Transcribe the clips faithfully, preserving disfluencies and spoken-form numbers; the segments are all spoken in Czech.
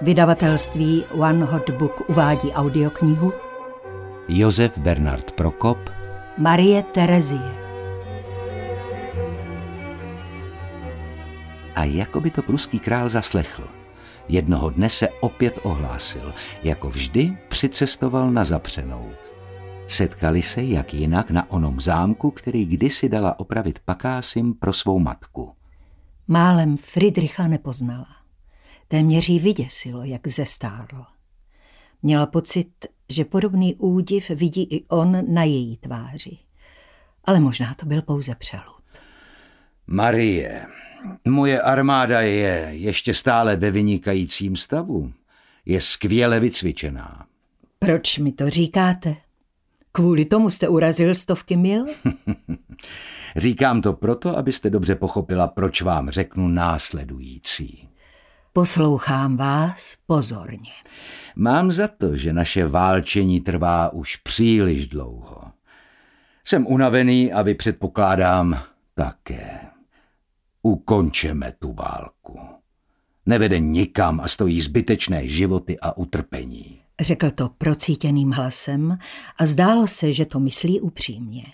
Vydavatelství One Hot Book uvádí audioknihu Josef Bernard Prokop, Marie Terezie. A jako by to pruský král zaslechl. Jednoho dne se opět ohlásil. Jako vždy přicestoval na Zapřenou. Setkali se jak jinak na onom zámku, který kdysi dala opravit pakásim pro svou matku. Málem Friedricha nepoznala. Téměř jí vyděsilo, jak zestárl. Měla pocit, že podobný údiv vidí i on na její tváři. Ale možná to byl pouze přelud. Marie, moje armáda je ještě stále ve vynikajícím stavu. Je skvěle vycvičená. Proč mi to říkáte? Kvůli tomu jste urazil stovky mil? Říkám to proto, abyste dobře pochopila, proč vám řeknu následující. Poslouchám vás pozorně. Mám za to, že naše válčení trvá už příliš dlouho. Jsem unavený a vy, předpokládám, také. Ukončeme tu válku. Nevede nikam a stojí zbytečné životy a utrpení. Řekl to procítěným hlasem a zdálo se, že to myslí upřímně.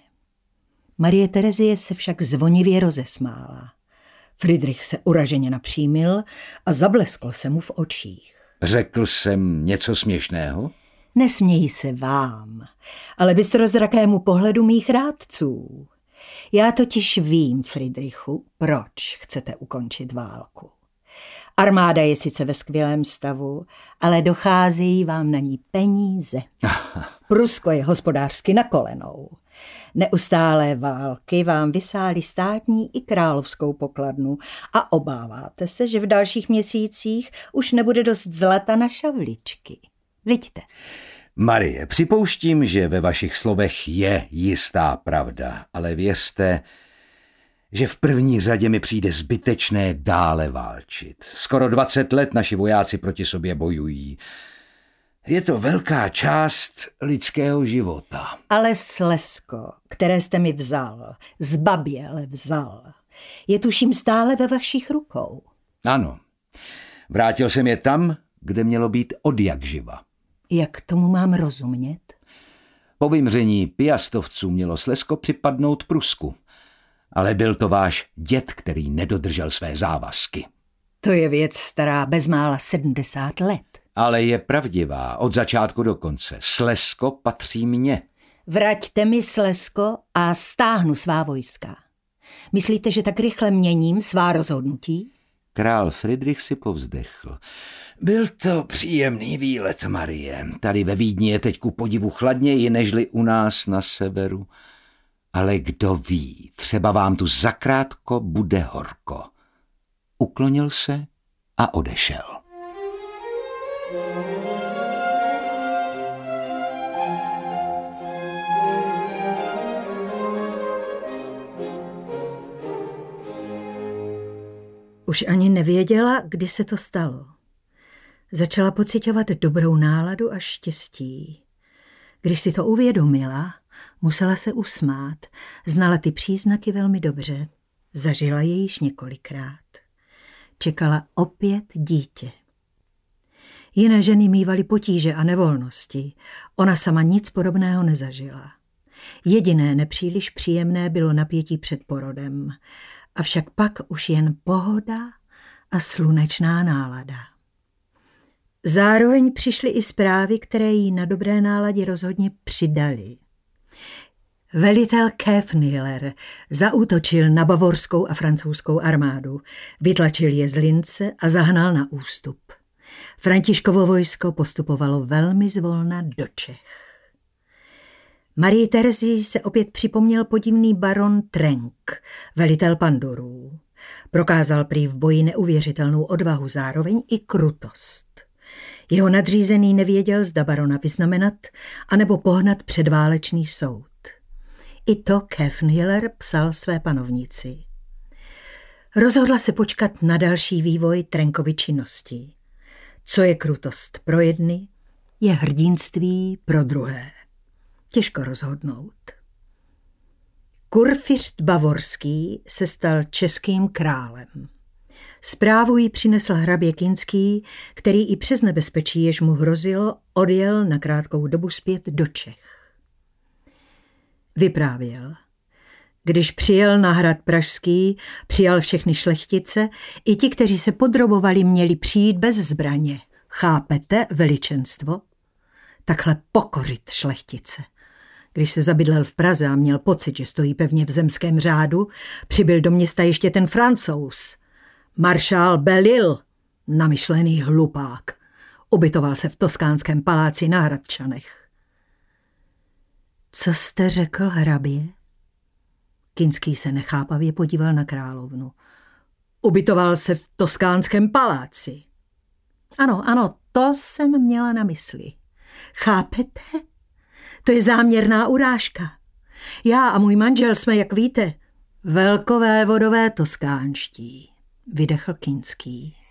Marie Terezie se však zvonivě rozesmála. Friedrich se uraženě napřímil a zableskl se mu v očích. Řekl jsem něco směšného? Nesmějí se vám, ale bystrozrakému pohledu mých rádců. Já totiž vím, Friedrichu, proč chcete ukončit válku. Armáda je sice ve skvělém stavu, ale docházejí vám na ní peníze. Prusko je hospodářsky na kolenou. Neustálé války vám vysály státní i královskou pokladnu a obáváte se, že v dalších měsících už nebude dost zlata na šavličky. Vidíte? Marie, připouštím, že ve vašich slovech je jistá pravda, ale věřte, že v první řadě mi přijde zbytečné dále válčit. Skoro dvacet let naši vojáci proti sobě bojují. Je to velká část lidského života. Ale Slezsko, které jste mi vzal, zbaběle vzal, je tuším stále ve vašich rukou. Ano, vrátil jsem je tam, kde mělo být odjakživa. Jak tomu mám rozumět? Po vymření Piastovců mělo Slezsko připadnout Prusku. Ale byl to váš děd, který nedodržel své závazky. To je věc stará bezmála sedmdesát let. Ale je pravdivá od začátku do konce. Slezsko patří mně. Vraťte mi Slezsko a stáhnu svá vojska. Myslíte, že tak rychle měním svá rozhodnutí? Král Friedrich si povzdechl. Byl to příjemný výlet, Marie. Tady ve Vídni je teď ku podivu chladněji, nežli u nás na severu. Ale kdo ví, třeba vám tu zakrátko bude horko. Uklonil se a odešel. Už ani nevěděla, kdy se to stalo. Začala pociťovat dobrou náladu a štěstí. Když si to uvědomila, musela se usmát. Znala ty příznaky velmi dobře. Zažila je již několikrát. Čekala opět dítě. Jiné ženy mívaly potíže a nevolnosti. Ona sama nic podobného nezažila. Jediné nepříliš příjemné bylo napětí před porodem. Avšak pak už jen pohoda a slunečná nálada. Zároveň přišly i zprávy, které jí na dobré náladě rozhodně přidaly. Velitel Kefnhiller zaútočil na bavorskou a francouzskou armádu, vytlačil je z Lince a zahnal na ústup. Františkovo vojsko postupovalo velmi zvolna do Čech. Marii Terezii se opět připomněl podivný baron Trenk, velitel pandurů. Prokázal prý v boji neuvěřitelnou odvahu, zároveň i krutost. Jeho nadřízený nevěděl, zda barona vyznamenat, anebo pohnat předválečný soud. I to Kefnhiller psal své panovnici. Rozhodla se počkat na další vývoj Trenkovy činnosti. Co je krutost pro jedny, je hrdinství pro druhé. Těžko rozhodnout. Kurfiřt Bavorský se stal českým králem. Zprávu jí přinesl hrabě Kinský, který i přes nebezpečí, jež mu hrozilo, odjel na krátkou dobu zpět do Čech. Vyprávěl. Když přijel na hrad pražský, přijal všechny šlechtice, i ti, kteří se podrobovali, měli přijít bez zbraně. Chápete, veličenstvo? Takhle pokořit šlechtice. Když se zabydlel v Praze a měl pocit, že stojí pevně v zemském řádu, přibyl do města ještě ten Francouz. Maršál Belle-Isle, namyšlený hlupák. Ubytoval se v toskánském paláci na Hradčanech. Co jste řekl, hrabě? Kinský se nechápavě podíval na královnu. Ubytoval se v toskánském paláci. Ano, ano, to jsem měla na mysli. Chápete? To je záměrná urážka. Já a můj manžel jsme, jak víte, velkové vodové toskánští, vydechl Kinský.